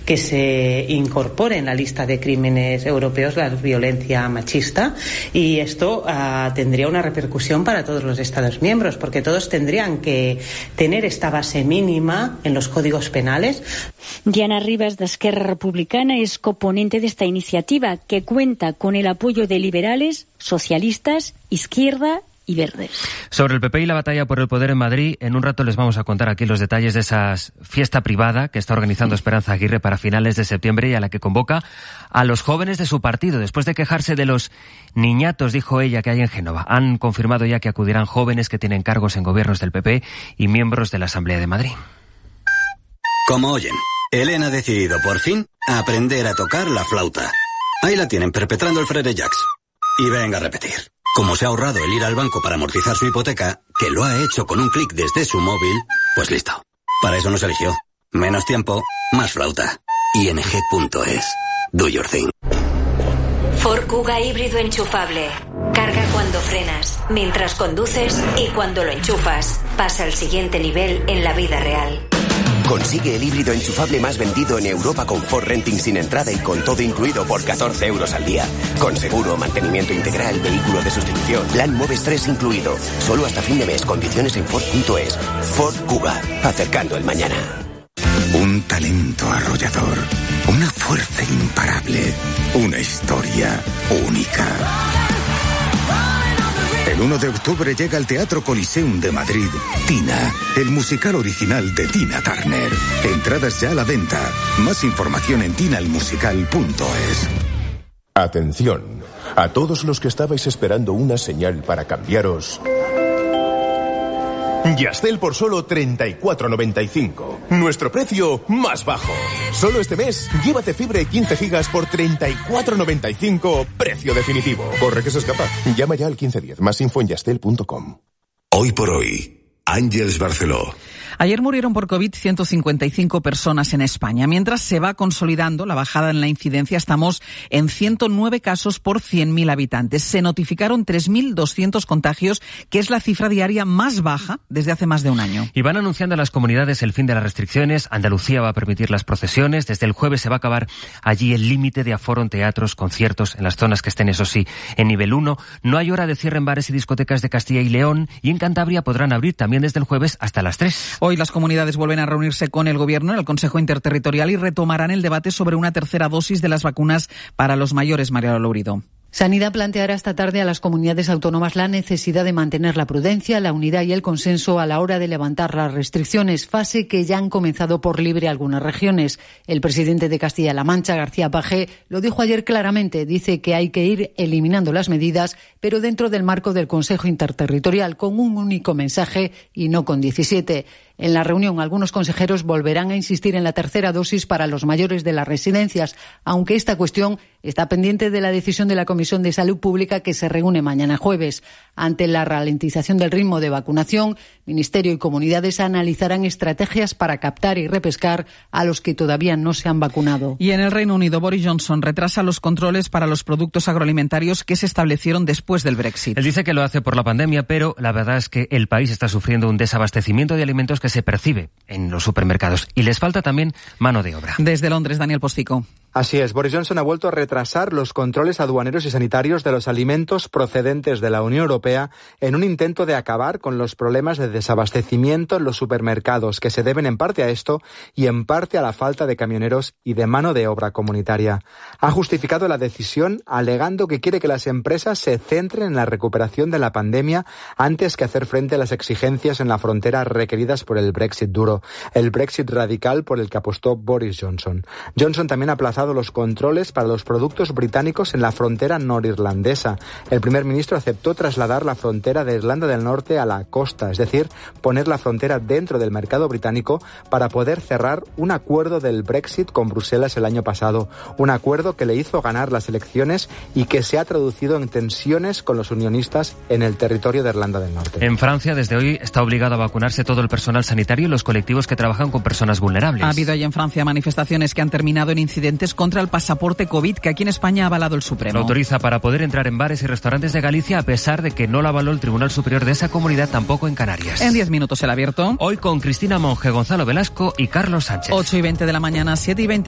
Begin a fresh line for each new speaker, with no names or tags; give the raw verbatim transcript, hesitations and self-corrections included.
que se incorpore en la lista de crímenes europeos la violencia machista, y esto uh, tendría una repercusión para todos los Estados miembros, porque todos tendrían que tener esta base mínima en los códigos penales.
Diana Rivas, de Esquerra Republicana, es coponente de esta iniciativa, que cuenta con el apoyo de liberales, socialistas, izquierda y verdes.
Sobre el P P y la batalla por el poder en Madrid, en un rato les vamos a contar aquí los detalles de esa fiesta privada que está organizando Esperanza Aguirre para finales de septiembre y a la que convoca a los jóvenes de su partido. Después de quejarse de los niñatos, dijo ella, que hay en Génova, han confirmado ya que acudirán jóvenes que tienen cargos en gobiernos del P P y miembros de la Asamblea de Madrid.
Como oyen, Elena ha decidido por fin aprender a tocar la flauta. Ahí la tienen, perpetrando el Frere Jacks. Y venga a repetir. Como se ha ahorrado el ir al banco para amortizar su hipoteca, que lo ha hecho con un clic desde su móvil, pues listo. Para eso nos eligió. Menos tiempo, más flauta. I N G punto es. Do your thing.
Ford Kuga híbrido enchufable. Carga cuando frenas, mientras conduces y cuando lo enchufas. Pasa al siguiente nivel en la vida real.
Consigue el híbrido enchufable más vendido en Europa con Ford Renting sin entrada y con todo incluido por catorce euros al día. Con seguro, mantenimiento integral, vehículo de sustitución, plan Moves tres incluido. Solo hasta fin de mes. Condiciones en Ford punto es. Ford Kuga. Acercando el mañana.
Un talento arrollador. Una fuerza imparable. Una historia única. El uno de octubre llega al Teatro Coliseum de Madrid Tina, el musical original de Tina Turner. Entradas ya a la venta. Más información en tina el musical punto es.
Atención, a todos los que estabais esperando una señal para cambiaros. Yastel por solo treinta y cuatro noventa y cinco. Nuestro precio más bajo. Solo este mes, llévate fibra y quince gigas por treinta y cuatro noventa y cinco. Precio definitivo. Corre que se escapa. Llama ya al quince diez. Más info en yastel punto com.
Hoy por hoy, Àngels Barceló.
Ayer murieron por COVID ciento cincuenta y cinco personas en España. Mientras se va consolidando la bajada en la incidencia, estamos en ciento nueve casos por cien mil habitantes. Se notificaron tres mil doscientos contagios, que es la cifra diaria más baja desde hace más de un año.
Y van anunciando a las comunidades el fin de las restricciones. Andalucía va a permitir las procesiones. Desde el jueves se va a acabar allí el límite de aforo en teatros, conciertos, en las zonas que estén, eso sí, en nivel uno. No hay hora de cierre en bares y discotecas de Castilla y León. Y en Cantabria podrán abrir también desde el jueves hasta las tres.
Hoy las comunidades vuelven a reunirse con el Gobierno en el Consejo Interterritorial y retomarán el debate sobre una tercera dosis de las vacunas para los mayores. María Lourido.
Sanidad planteará esta tarde a las comunidades autónomas la necesidad de mantener la prudencia, la unidad y el consenso a la hora de levantar las restricciones, fase que ya han comenzado por libre algunas regiones. El presidente de Castilla-La Mancha, García Page, lo dijo ayer claramente. Dice que hay que ir eliminando las medidas, pero dentro del marco del Consejo Interterritorial, con un único mensaje y no con diecisiete. En la reunión, algunos consejeros volverán a insistir en la tercera dosis para los mayores de las residencias, aunque esta cuestión está pendiente de la decisión de la Comisión de Salud Pública, que se reúne mañana jueves. Ante la ralentización del ritmo de vacunación, Ministerio y comunidades analizarán estrategias para captar y repescar a los que todavía no se han vacunado.
Y en el Reino Unido, Boris Johnson retrasa los controles para los productos agroalimentarios que se establecieron después del Brexit.
Él dice que lo hace por la pandemia, pero la verdad es que el país está sufriendo un desabastecimiento de alimentos que se percibe en los supermercados y les falta también mano de obra.
Desde Londres, Daniel Postico.
Así es, Boris Johnson ha vuelto a retrasar los controles aduaneros y sanitarios de los alimentos procedentes de la Unión Europea en un intento de acabar con los problemas de desabastecimiento en los supermercados, que se deben en parte a esto y en parte a la falta de camioneros y de mano de obra comunitaria. Ha justificado la decisión alegando que quiere que las empresas se centren en la recuperación de la pandemia antes que hacer frente a las exigencias en la frontera requeridas por el Brexit duro, el Brexit radical por el que apostó Boris Johnson. Johnson también ha aplazado los controles para los productos británicos en la frontera norirlandesa. El primer ministro aceptó trasladar la frontera de Irlanda del Norte a la costa, es decir, poner la frontera dentro del mercado británico para poder cerrar un acuerdo del Brexit con Bruselas el año pasado. Un acuerdo que le hizo ganar las elecciones y que se ha traducido en tensiones con los unionistas en el territorio de Irlanda del Norte.
En Francia, desde hoy, está obligado a vacunarse todo el personal sanitario y los colectivos que trabajan con personas vulnerables.
Ha habido ahí en Francia manifestaciones que han terminado en incidentes contra el pasaporte COVID, que aquí en España ha avalado el Supremo.
Lo autoriza para poder entrar en bares y restaurantes de Galicia, a pesar de que no lo avaló el Tribunal Superior de esa comunidad, tampoco en Canarias.
En diez minutos el abierto.
Hoy con Cristina Monge, Gonzalo Velasco y Carlos Sánchez.
ocho y veinte de la mañana, siete y veinte.